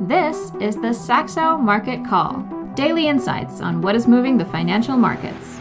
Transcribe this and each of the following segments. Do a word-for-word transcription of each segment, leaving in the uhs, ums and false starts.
This is the Saxo Market Call, daily insights on what is moving the financial markets.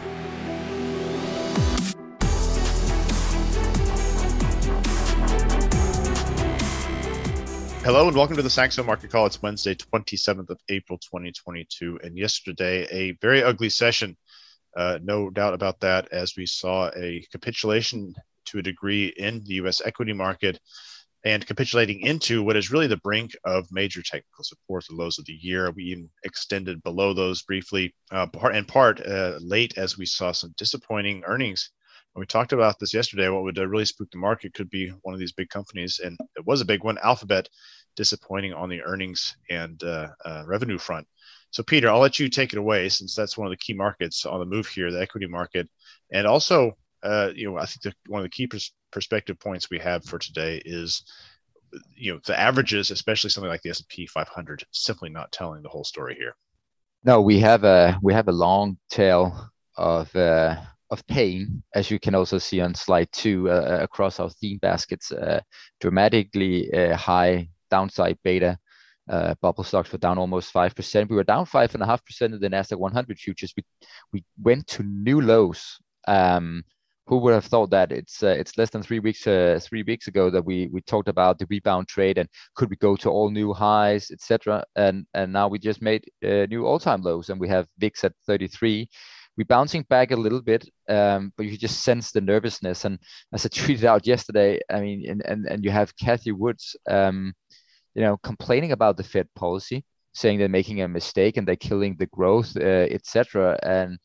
Hello and welcome to the Saxo Market Call. It's Wednesday, twenty-seventh of April, twenty twenty-two, and yesterday a very ugly session. Uh, no doubt about that, as we saw a capitulation to a degree in the U S equity market and capitulating into what is really the brink of major technical support, the lows of the year. We even extended below those briefly, uh, part, in part uh, late as we saw some disappointing earnings. When we talked about this yesterday, what would uh, really spook the market could be one of these big companies, and it was a big one, Alphabet, disappointing on the earnings and uh, uh, revenue front. So Peter, I'll let you take it away, since that's one of the key markets on the move here, the equity market. And also, uh, you know, I think the, one of the key pers- perspective points we have for today is, you know, the averages, especially something like the S and P five hundred, simply not telling the whole story here. No, we have a we have a long tail of uh, of pain, as you can also see on slide two, uh, across our theme baskets. Uh, dramatically uh, high downside beta. Uh, bubble stocks were down almost five percent. We were down five point five percent in the Nasdaq one hundred futures. We we went to new lows. Um, who would have thought that? It's uh, it's less than three weeks uh, three weeks ago that we we talked about the rebound trade and could we go to all new highs, et cetera. And and now we just made uh, new all-time lows, and we have V I X at thirty-three. We're bouncing back a little bit, um, but you just sense the nervousness. And as I tweeted out yesterday, I mean, and and, and you have Cathie Woods, um, you know, complaining about the Fed policy, saying they're making a mistake and they're killing the growth, uh, et cetera. And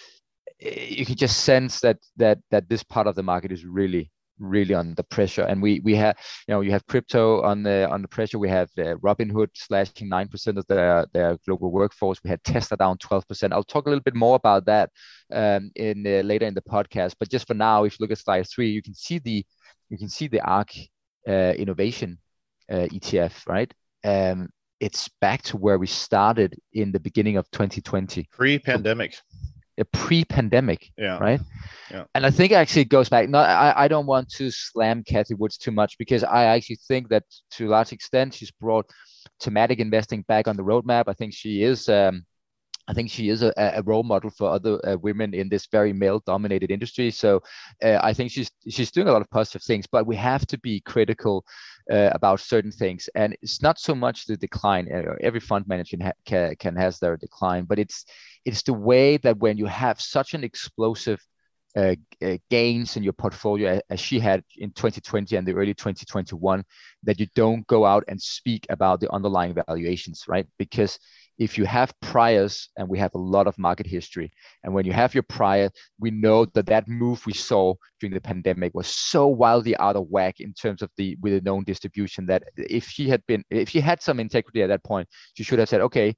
you can just sense that that that this part of the market is really, really under pressure. And we we have, you know, you have crypto on the on the pressure. We have uh, Robinhood slashing nine percent of their their global workforce. We had Tesla down twelve percent. I'll talk a little bit more about that um, in uh, later in the podcast. But just for now, if you look at slide three, you can see the you can see the ARK uh, innovation uh, E T F, right? Um, it's back to where we started in the beginning of twenty twenty. Pre-pandemic. A pre-pandemic, yeah. right? Yeah. And I think actually it goes back. No, I, I don't want to slam Cathie Woods too much, because I actually think that to a large extent she's brought thematic investing back on the roadmap. I think she is. Um, I think she is a, a role model for other uh, women in this very male-dominated industry. So uh, I think she's she's doing a lot of positive things, but we have to be critical uh, about certain things. And it's not so much the decline. Uh, every fund manager can, can can has their decline, but it's it's the way that when you have such an explosive uh, uh, gains in your portfolio as she had in twenty twenty and the early twenty twenty-one, that you don't go out and speak about the underlying valuations, right? Because if you have priors, and we have a lot of market history, and when you have your prior, we know that that move we saw during the pandemic was so wildly out of whack in terms of the with a known distribution, that if she had been, if she had some integrity at that point, she should have said, okay,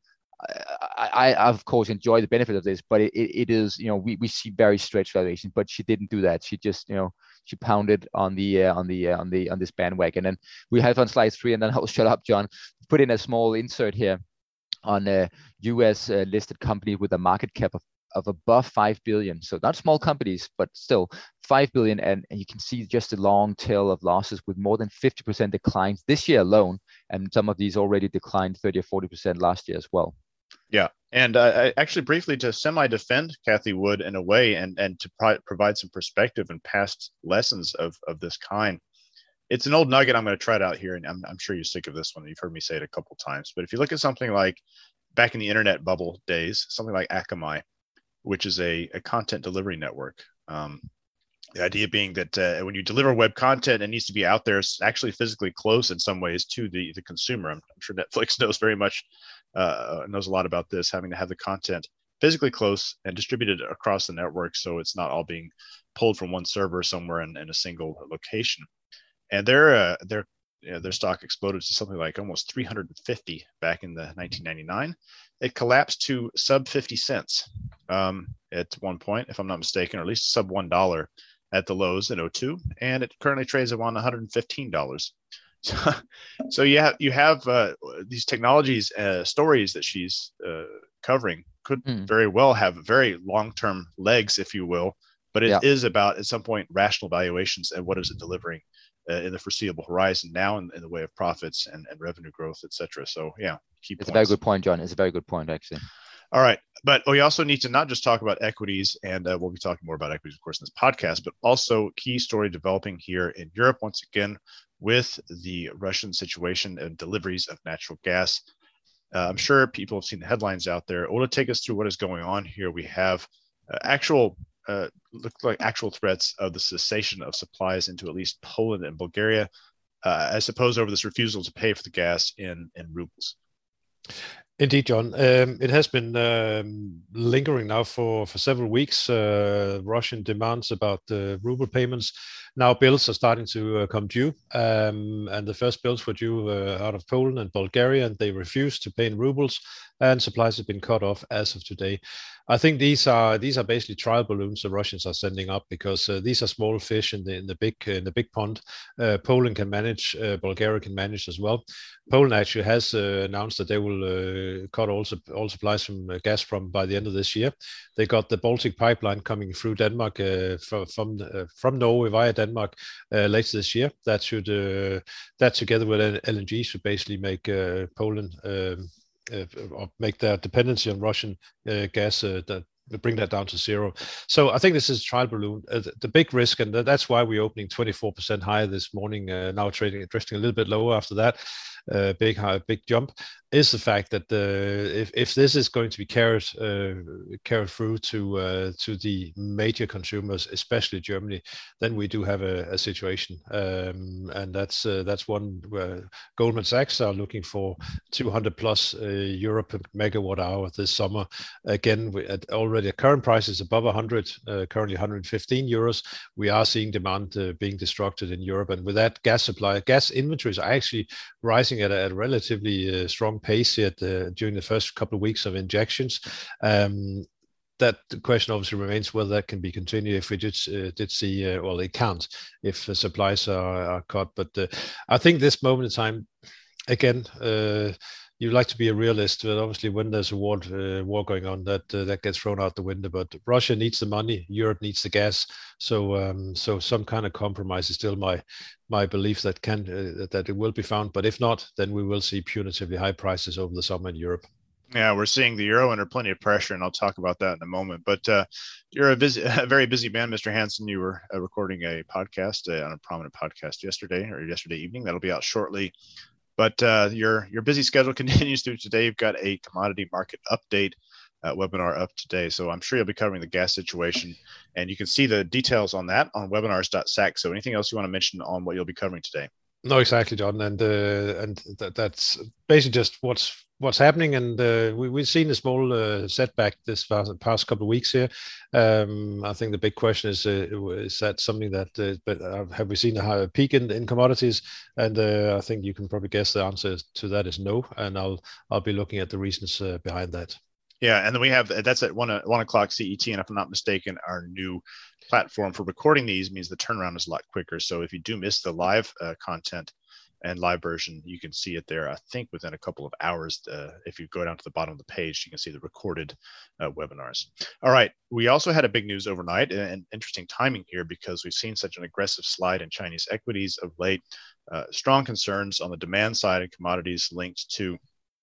I, I of course enjoy the benefit of this, but it, it is, you know, we, we see very stretched valuations, but she didn't do that. She just, you know, she pounded on the uh, on the uh, on the on this bandwagon. And we have on slide three, and then I'll shut up, John. Put in a small insert here on a U S uh, listed company with a market cap of, of above five billion. So not small companies, but still five billion. And, and you can see just a long tail of losses with more than fifty percent declines this year alone. And some of these already declined thirty or forty percent last year as well. Yeah. And uh, I actually briefly to semi-defend Cathie Wood in a way, and, and to pro- provide some perspective and past lessons of, of this kind. It's an old nugget. I'm going to try it out here, and I'm, I'm sure you're sick of this one. You've heard me say it a couple of times. But if you look at something like back in the internet bubble days, something like Akamai, which is a, a content delivery network. Um, the idea being that uh, when you deliver web content, it needs to be out there, actually physically close in some ways to the, the consumer. I'm, I'm sure Netflix knows very much, uh, knows a lot about this, having to have the content physically close and distributed across the network, so it's not all being pulled from one server somewhere in, in a single location. And their uh, their you know, their stock exploded to something like almost three hundred fifty back in the nineteen ninety-nine. It collapsed to sub fifty cents um, at one point, if I'm not mistaken, or at least sub one dollar at the lows in oh two, and it currently trades around one hundred fifteen dollars. So, so you have you have uh, these technologies uh, stories that she's uh, covering could mm. very well have very long-term legs, if you will, but it yeah. is about at some point rational valuations and what is it delivering Uh, in the foreseeable horizon now in, in the way of profits and, and revenue growth, et cetera. So yeah, key It's points. a very good point, John. It's a very good point, actually. All right. But we also need to not just talk about equities, and uh, we'll be talking more about equities, of course, in this podcast, but also key story developing here in Europe, once again, with the Russian situation and deliveries of natural gas. Uh, I'm sure people have seen the headlines out there. Ola, take us through what is going on here. We have uh, actual, uh, look like actual threats of the cessation of supplies into at least Poland and Bulgaria, uh, I suppose over this refusal to pay for the gas in, in rubles. Indeed, John. Um, it has been um, lingering now for, for several weeks. Uh, Russian demands about the ruble payments. Now bills are starting to uh, come due, um, and the first bills were due uh, out of Poland and Bulgaria, and they refused to pay in rubles, and supplies have been cut off as of today. I think these are these are basically trial balloons the Russians are sending up, because uh, these are small fish in the in the big in the big pond. Uh, Poland can manage, uh, Bulgaria can manage as well. Poland actually has uh, announced that they will uh, cut all, all supplies from uh, Gazprom by the end of this year. They got the Baltic pipeline coming through Denmark uh, from from, uh, from Norway via Denmark uh, later this year. That should uh, that together with L N G should basically make uh, Poland um, uh, or make their dependency on Russian uh, gas uh, that bring that down to zero. So I think this is a trial balloon. Uh, the, the big risk, and that's why we're opening twenty-four percent higher this morning, uh, now trading, drifting a little bit lower after that. Uh, big high, big jump, is the fact that uh, if if this is going to be carried uh, carried through to uh, to the major consumers, especially Germany, then we do have a, a situation, um, and that's uh, that's one where Goldman Sachs are looking for two hundred plus uh, euro per megawatt hour this summer. Again, we, at already current prices above one hundred, uh, currently one hundred fifteen euros. We are seeing demand uh, being destructed in Europe, and with that, gas supply, gas inventories are actually rising at a, at a relatively uh, strong pace here at the, during the first couple of weeks of injections. Um, that question obviously remains whether that can be continued if we did, uh, did see, uh, well, it can't if the supplies are, are cut. But uh, I think this moment in time, again, uh, you like to be a realist, but obviously when there's a war, uh, war going on, that uh, that gets thrown out the window. But Russia needs the money, Europe needs the gas, so um, so some kind of compromise is still my my belief that can uh, that it will be found. But if not, then we will see punitively high prices over the summer in Europe. Yeah, we're seeing the euro under plenty of pressure, and I'll talk about that in a moment. But uh, you're a, busy, a very busy man, Mister Hansen. You were uh, recording a podcast uh, on a prominent podcast yesterday or yesterday evening. That'll be out shortly. But uh, your your busy schedule continues through today. You've got a commodity market update uh, webinar up today. So I'm sure you'll be covering the gas situation. And you can see the details on that on webinars dot sac. So anything else you want to mention on what you'll be covering today? No, exactly, John. And uh, and th- that's basically just what's what's happening. And uh, we, we've seen a small uh, setback this past, past couple of weeks here. Um, I think the big question is, uh, is that something that, uh, but uh, have we seen a higher peak in, in commodities? And uh, I think you can probably guess the answer to that is no. And I'll I'll be looking at the reasons uh, behind that. Yeah, and then we have, that's at one, one o'clock C E T, and if I'm not mistaken, our new platform for recording these means the turnaround is a lot quicker. So if you do miss the live uh, content and live version, you can see it there, I think, within a couple of hours. Uh, if you go down to the bottom of the page, you can see the recorded uh, webinars. All right, we also had a big news overnight, and interesting timing here because we've seen such an aggressive slide in Chinese equities of late. Uh, strong concerns on the demand side of commodities linked to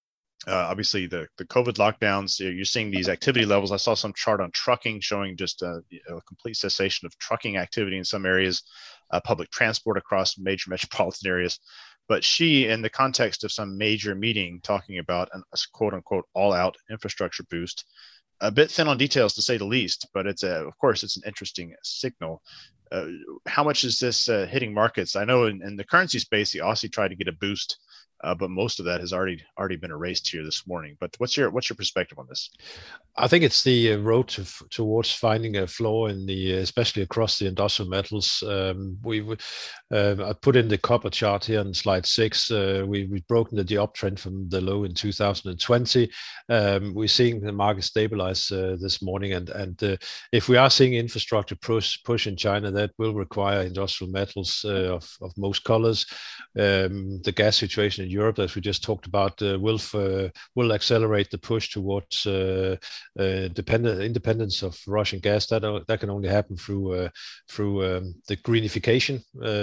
Uh, obviously, the, the COVID lockdowns, you're seeing these activity levels. I saw some chart on trucking showing just a, a complete cessation of trucking activity in some areas, uh, public transport across major metropolitan areas. But she, in the context of some major meeting, talking about an, a quote unquote all out infrastructure boost, a bit thin on details to say the least, but it's a, of course, it's an interesting signal. Uh, how much is this uh, hitting markets? I know in, in the currency space, the Aussie tried to get a boost, Uh, but most of that has already already been erased here this morning. But what's your what's your perspective on this? I think it's the road to, towards finding a floor in the, especially across the industrial metals. Um, we uh, I put in the copper chart here on slide six. Uh, we we've broken the, the uptrend from the low in two thousand twenty. Um, we're seeing the market stabilize uh, this morning, and and uh, if we are seeing infrastructure push push in China, that will require industrial metals uh, of of most colors. Um, the gas situation in Europe, as we just talked about, uh, will uh, will accelerate the push towards uh, uh, dependent independence of Russian gas. That uh, that can only happen through uh, through um, the greenification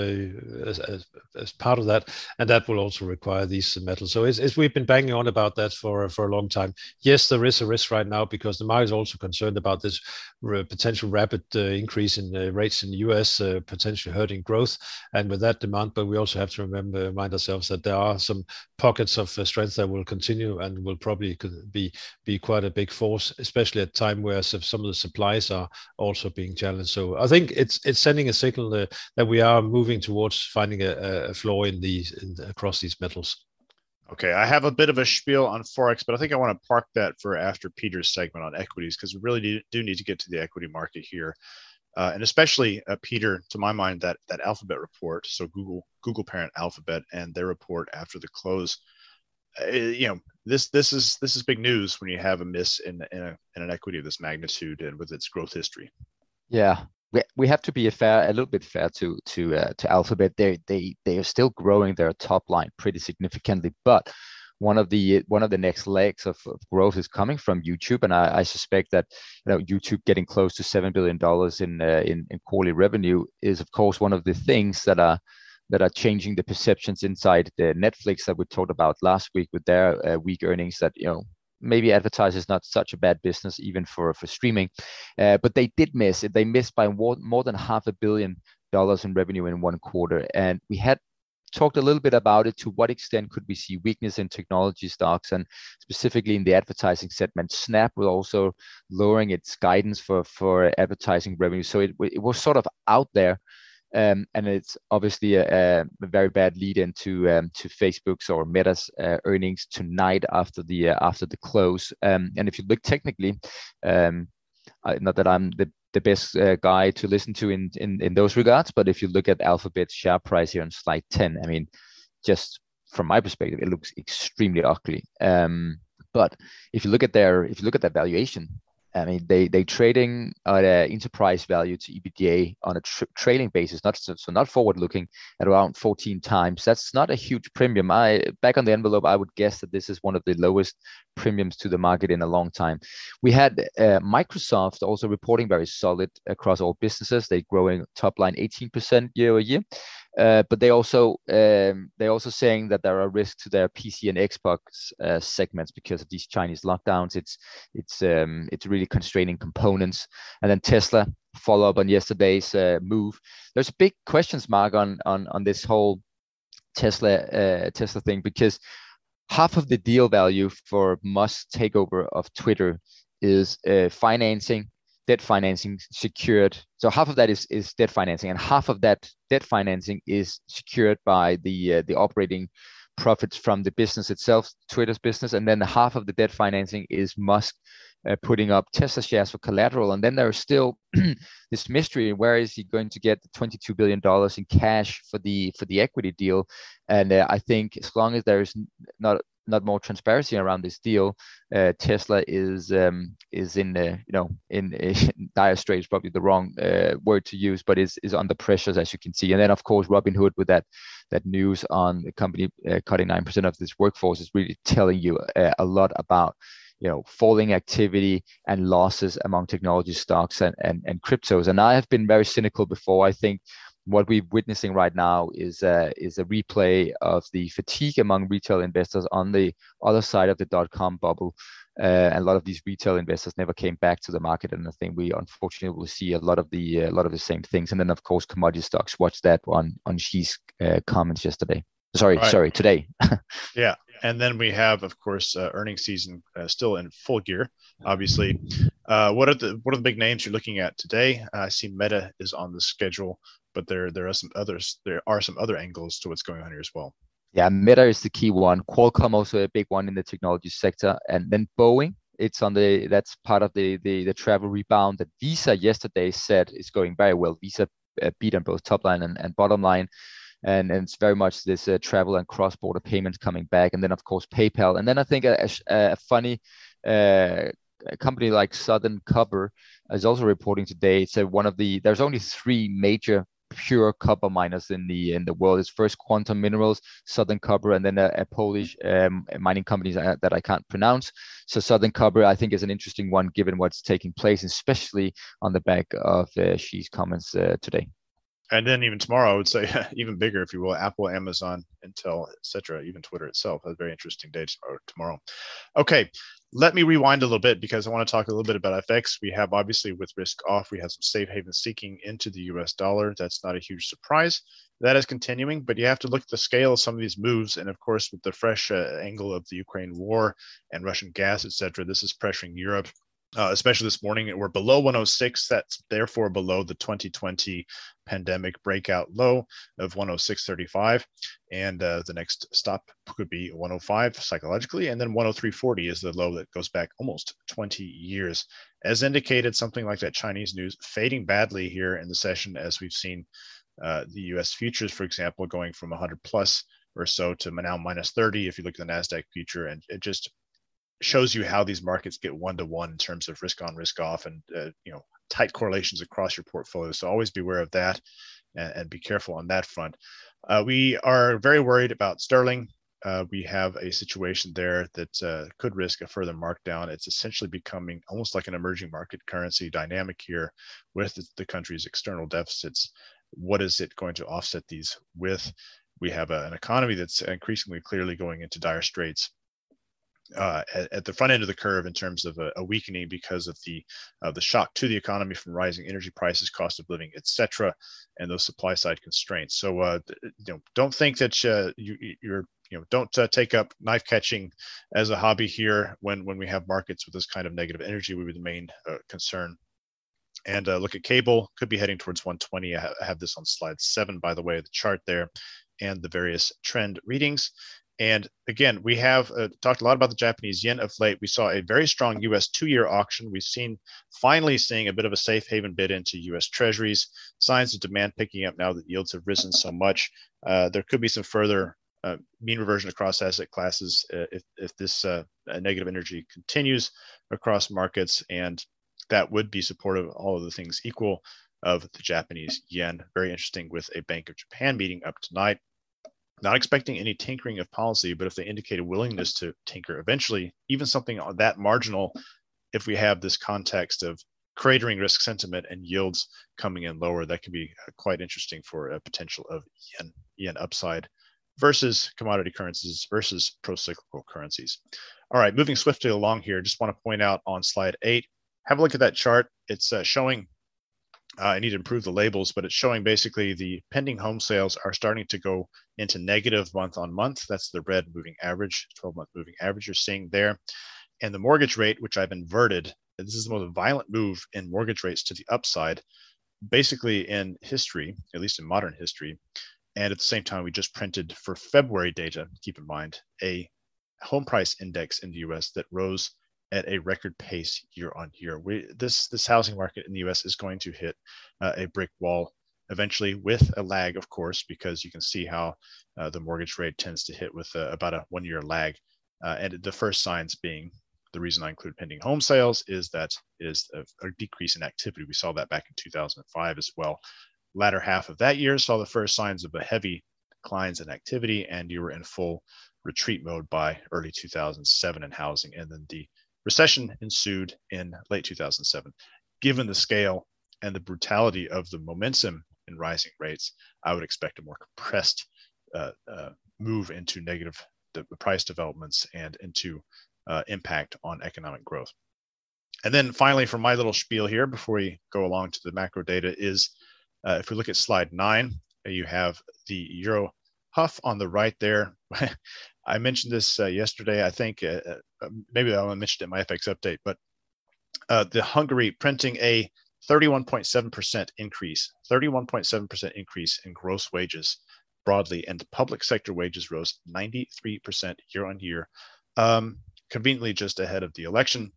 uh, as, as, as part of that, and that will also require these metals. So it's, it's, we've been banging on about that for for a long time. Yes, there is a risk right now because the market is also concerned about this r- potential rapid uh, increase in uh, rates in the U S, uh, potentially hurting growth, and with that demand. But we also have to remember, remind ourselves that there are some pockets of uh, strength that will continue and will probably be be quite a big force, especially at a time where some of the supplies are also being challenged. So I think it's it's sending a signal uh, that we are moving towards finding a, a floor in these in, across these metals. Okay, I have a bit of a spiel on Forex, but I think I want to park that for after Peter's segment on equities, because we really do, do need to get to the equity market here. Uh, and especially, uh, Peter, to my mind, that that Alphabet report, so Google Google parent Alphabet, and their report after the close, uh, you know, this this is this is big news when you have a miss in in, a, in an equity of this magnitude and with its growth history. Yeah, we we have to be a fair, a little bit fair to to uh, to Alphabet. They they they are still growing their top line pretty significantly, but one of the one of the next legs of, of growth is coming from YouTube, and I, I suspect that you know YouTube getting close to seven billion dollars in, uh, in in quarterly revenue is of course one of the things that are that are changing the perceptions inside the Netflix that we talked about last week with their uh, weak earnings. That you know maybe advertising is not such a bad business even for for streaming, uh, but they did miss it. They missed by more, more than half a billion dollars in revenue in one quarter, and we had talked a little bit about it. To what extent could we see weakness in technology stocks, and specifically in the advertising segment? Snap was also lowering its guidance for for advertising revenue, so it it was sort of out there, um, and it's obviously a, a very bad lead into um, to Facebook's or Meta's uh, earnings tonight after the uh, after the close. Um, and if you look technically, um, I, not that I'm the the best uh, guy to listen to in, in in those regards, but if you look at Alphabet's share price here on slide ten, I mean, just from my perspective, it looks extremely ugly. Um, but if you look at their if you look at their valuation, I mean, they they trading at an enterprise value to E B D A on a tra- trailing basis, not so, so not forward looking, at around fourteen times. That's not a huge premium. I back on the envelope, I would guess that this is one of the lowest premiums to the market in a long time. We had uh, Microsoft also reporting very solid across all businesses. They growing top line eighteen percent year over year. Uh, but they also um, they also saying that there are risks to their P C and Xbox uh, segments because of these Chinese lockdowns. It's it's um, it's really constraining components. And then Tesla, follow up on yesterday's uh, move. There's a big questions mark on on on this whole Tesla uh, Tesla thing, because half of the deal value for Musk's takeover of Twitter is uh, financing. Debt financing secured. So half of that is, is debt financing, and half of that debt financing is secured by the uh, the operating profits from the business itself, Twitter's business, and then half of the debt financing is Musk uh, putting up Tesla shares for collateral. And then there's still this mystery: where is he going to get the twenty-two billion dollars in cash for the for the equity deal? And uh, I think as long as there is not not more transparency around this deal, uh, Tesla is um, is in uh, you know in, in dire straits, probably the wrong uh, word to use, but is is under pressures, as you can see. And then of course Robinhood with that that news on the company uh, cutting nine percent of this workforce is really telling you uh, a lot about you know falling activity and losses among technology stocks and, and and cryptos. And I have been very cynical before. I think what we're witnessing right now is uh, is a replay of the fatigue among retail investors on the other side of the dot-com bubble. Uh, and a lot of these retail investors never came back to the market, and I think we unfortunately will see a lot of the a lot of the same things. And then of course commodity stocks. Watch that on on Xi's uh, comments yesterday. Sorry, right. sorry, today. Yeah, and then we have, of course, uh, earnings season uh, still in full gear. Obviously, uh, what are the what are the big names you're looking at today? Uh, I see Meta is on the schedule, but there there are some others. There are some other angles to what's going on here as well. Yeah, Meta is the key one. Qualcomm also a big one in the technology sector, and then Boeing. It's on the that's part of the the, the travel rebound that Visa yesterday said is going very well. Visa uh, beat on both top line and, and bottom line. And, and it's very much this uh, travel and cross-border payments coming back. And then, of course, PayPal. And then I think a, a, a funny uh, a company like Southern Copper is also reporting today. So one of the, there's only three major pure copper miners in the in the world. It's first Quantum Minerals, Southern Copper, and then a, a Polish um, mining company that I can't pronounce. So Southern Copper, I think, is an interesting one given what's taking place, especially on the back of uh, Xi's comments uh, today. And then even tomorrow, I would say even bigger, if you will, Apple, Amazon, Intel, et cetera, even Twitter itself. A very interesting day tomorrow. Okay, let me rewind a little bit because I want to talk a little bit about F X. We have, obviously, with risk off, we have some safe haven seeking into the U S dollar. That's not a huge surprise. That is continuing, but you have to look at the scale of some of these moves. And of course, with the fresh uh, angle of the Ukraine war and Russian gas, et cetera, this is pressuring Europe. Uh, especially this morning, we're below one oh six. That's therefore below the twenty twenty pandemic breakout low of one oh six thirty-five. And uh, the next stop could be one oh five psychologically. And then one oh three forty is the low that goes back almost twenty years. As indicated, something like that Chinese news fading badly here in the session, as we've seen uh, the U S futures, for example, going from one hundred plus or so to now minus thirty. If you look at the NASDAQ future, and it just shows you how these markets get one-to-one in terms of risk on, risk off, and uh, you know, tight correlations across your portfolio. So always beware of that and, and be careful on that front. Uh, we are very worried about sterling. Uh, we have a situation there that uh, could risk a further markdown. It's essentially becoming almost like an emerging market currency dynamic here with the, the country's external deficits. What is it going to offset these with? We have a, an economy that's increasingly clearly going into dire straits. Uh, at, at the front end of the curve in terms of a, a weakening because of the uh, the shock to the economy from rising energy prices, cost of living, et cetera, and those supply side constraints. So, uh, you know, don't think that uh, you, you're, you know, don't uh, take up knife catching as a hobby here when when we have markets with this kind of negative energy would be the main uh, concern. And uh, look at cable, could be heading towards one twenty. I have this on slide seven, by the way, the chart there, and the various trend readings. And again, we have uh, talked a lot about the Japanese yen of late. We saw a very strong U S two-year auction. We've seen finally seeing a bit of a safe haven bid into U S treasuries, signs of demand picking up now that yields have risen so much. Uh, there could be some further uh, mean reversion across asset classes uh, if, if this uh, negative energy continues across markets, and that would be supportive of all of the things equal of the Japanese yen. Very interesting with a Bank of Japan meeting up tonight. Not expecting any tinkering of policy, but if they indicate a willingness to tinker eventually, even something that marginal, if we have this context of cratering risk sentiment and yields coming in lower, that could be quite interesting for a potential of yen, yen upside versus commodity currencies versus pro-cyclical currencies. All right, moving swiftly along here, just want to point out on slide eight, have a look at that chart. It's uh, showing Uh, I need to improve the labels, but it's showing basically the pending home sales are starting to go into negative month on month. That's the red moving average, twelve month moving average you're seeing there. And the mortgage rate, which I've inverted, this is the most violent move in mortgage rates to the upside, basically in history, at least in modern history. And at the same time, we just printed for February data, keep in mind, a home price index in the U S that rose at a record pace year on year. We, this, this housing market in the U S is going to hit uh, a brick wall eventually, with a lag, of course, because you can see how uh, the mortgage rate tends to hit with uh, about a one year lag. Uh, and the first signs being, the reason I include pending home sales is that it is a, a decrease in activity. We saw that back in two thousand five as well. Latter half of that year saw the first signs of a heavy declines in activity, and you were in full retreat mode by early two thousand seven in housing. And then the recession ensued in late two thousand seven. Given the scale and the brutality of the momentum in rising rates, I would expect a more compressed uh, uh, move into negative de- price developments and into uh, impact on economic growth. And then finally, for my little spiel here, before we go along to the macro data, is uh, if we look at slide nine, you have the Euro Huff on the right there. I mentioned this uh, yesterday, I think, uh, uh, maybe I only mentioned it in my F X update, but uh, the Hungary printing a thirty-one point seven percent increase, thirty-one point seven percent increase in gross wages broadly, and public sector wages rose ninety-three percent year on year, um, conveniently just ahead of the election,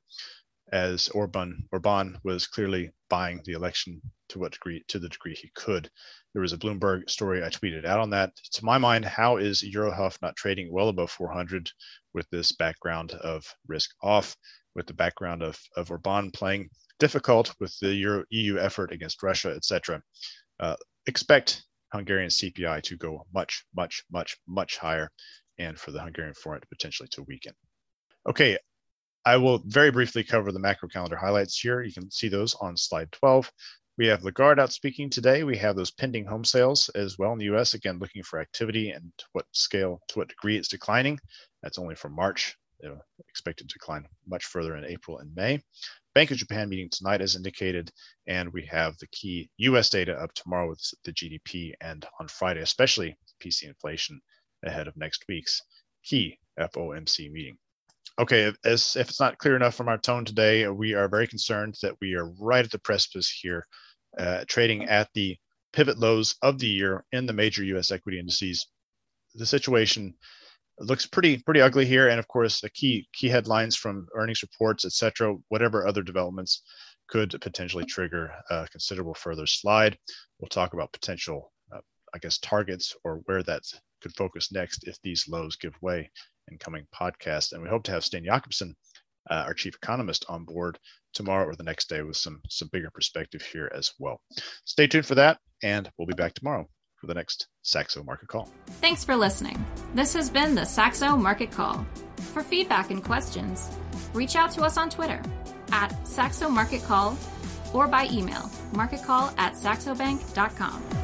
as Orban, Orban was clearly buying the election to what degree, to the degree he could. There was a Bloomberg story I tweeted out on that. To my mind, how is EuroHuff not trading well above four hundred with this background of risk off, with the background of, of Orban playing difficult with the Euro, E U effort against Russia, et cetera? Uh, expect Hungarian C P I to go much, much, much, much higher, and for the Hungarian forint potentially to weaken. Okay, I will very briefly cover the macro calendar highlights here. You can see those on slide twelve. We have Lagarde out speaking today. We have those pending home sales as well in the U S, again, looking for activity and to what scale, to what degree it's declining. That's only for March. They're expected to decline much further in April and May. Bank of Japan meeting tonight as indicated, and we have the key U S data up tomorrow with the G D P, and on Friday, especially P C inflation ahead of next week's key F O M C meeting. Okay, as if it's not clear enough from our tone today, we are very concerned that we are right at the precipice here, uh, trading at the pivot lows of the year in the major U S equity indices. The situation looks pretty pretty ugly here, and of course, the key key headlines from earnings reports, et cetera, whatever other developments could potentially trigger a considerable further slide. We'll talk about potential, uh, I guess, targets or where that could focus next if these lows give way in coming podcasts. And we hope to have Sten Jakobsen, uh, our chief economist, on board tomorrow or the next day with some some bigger perspective here as well. Stay tuned for that, and we'll be back tomorrow for the next Saxo Market Call. Thanks for listening. This has been the Saxo Market Call. For feedback and questions, reach out to us on Twitter at Saxo Market Call or by email marketcall at saxobank dot com.